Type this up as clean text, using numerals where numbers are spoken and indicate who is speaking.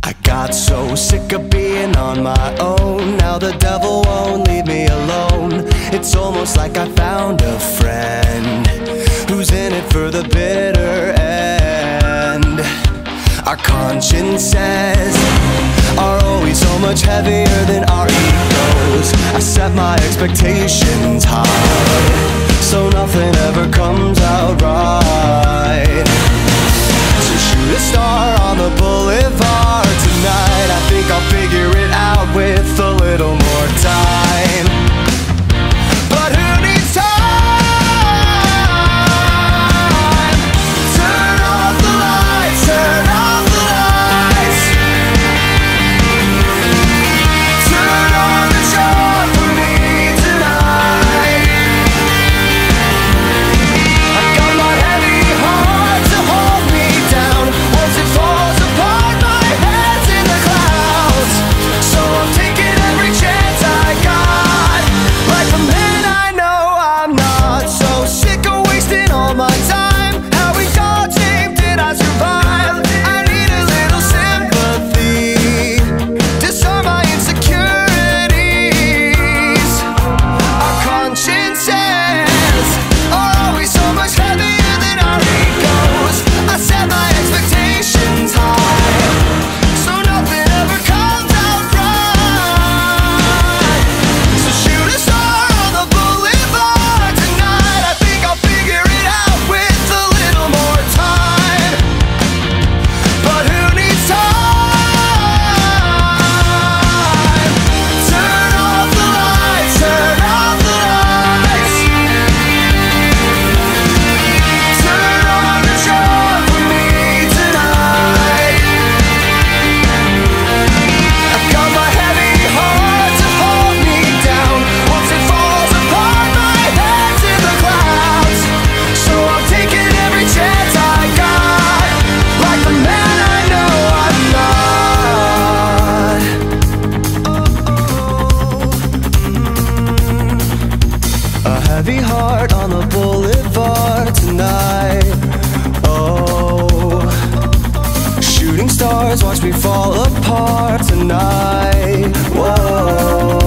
Speaker 1: I got so sick of being on my own. Now the devil won't leave me alone. It's almost like I found a friend who's in it for the bitter end. Our consciences are always so much heavier than our egos. I set my expectations high, so nothing ever comes out right. So shoot a star on the boulevard tonight. I think I'll figure it out with a little more time. But who needs time? Turn off the lights, turn off the lights. Turn on the show for me tonight. I got my heavy heart to hold me down. Once it falls apart, my head's in the clouds. So I'm taking every chance I got. Like the man I know I'm not. So sick of wasting all my time. How in God's name did I survive? I need a little sympathy, disarm my insecurities. Our consciences are always so much heavier than our egos. I set my expectations high, so nothing ever comes out right. So shoot a star on the boulevard tonight. I think I'll figure it out with a little more time. But who needs time? Turn off the lights, turn off the lights. Turn on the show for me tonight. I've got my heavy heart to hold me down. Once it falls apart, my head's in the clouds. So I'm taking every chance I got. Like the man I know I'm not. A heavy heart on the boulevard tonight. Oh, shooting stars watch me fall apart tonight. Whoa.